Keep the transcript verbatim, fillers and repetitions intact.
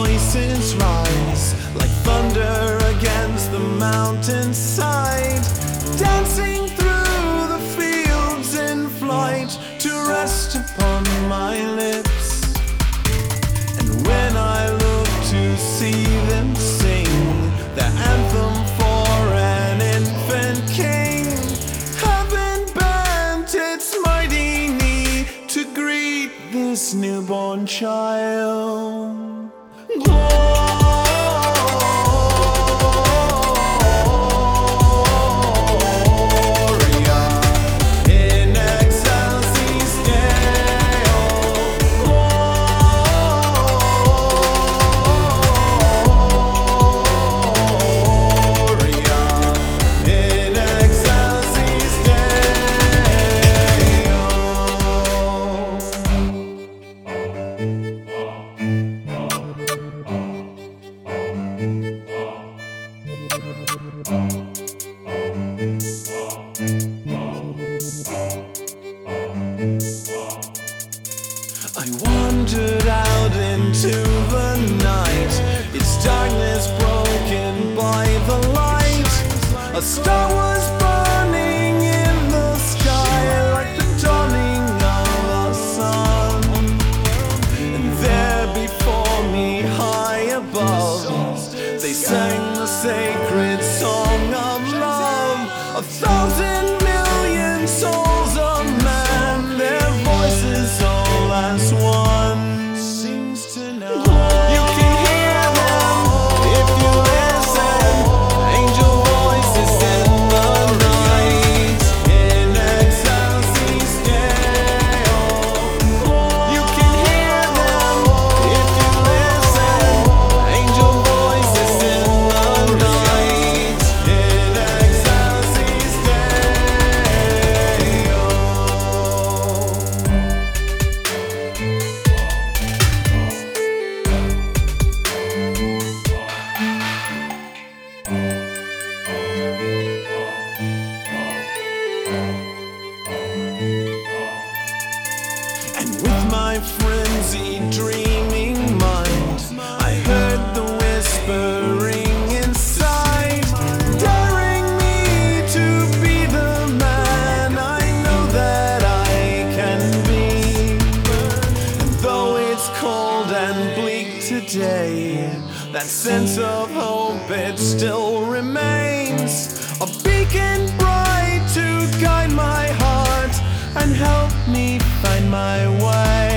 voices rise like thunder against the mountainside, dancing through the fields in flight to rest upon my lips. And when I look to see them sing their anthem for an infant king, heaven bent its mighty knee to greet this newborn child. I wandered out into the night, its darkness broken by the light. A star was burning in the sky like the dawning of the sun. And there before me, high above, they sang the sacred song of love. A thousand million souls of man, their voices all as one, sings to know. You can hear them if you listen. Angel voices in the night, in excelsis Deo. You can hear them if you listen. Angel voices in the night, in excelsis Deo. And with my frenzied dreaming mind, I heard the whispering inside, daring me to be the man I know that I can be. And though it's cold and bleak today, that sense of hope, it still remains, a beacon bright to guide my heart and help me find my way.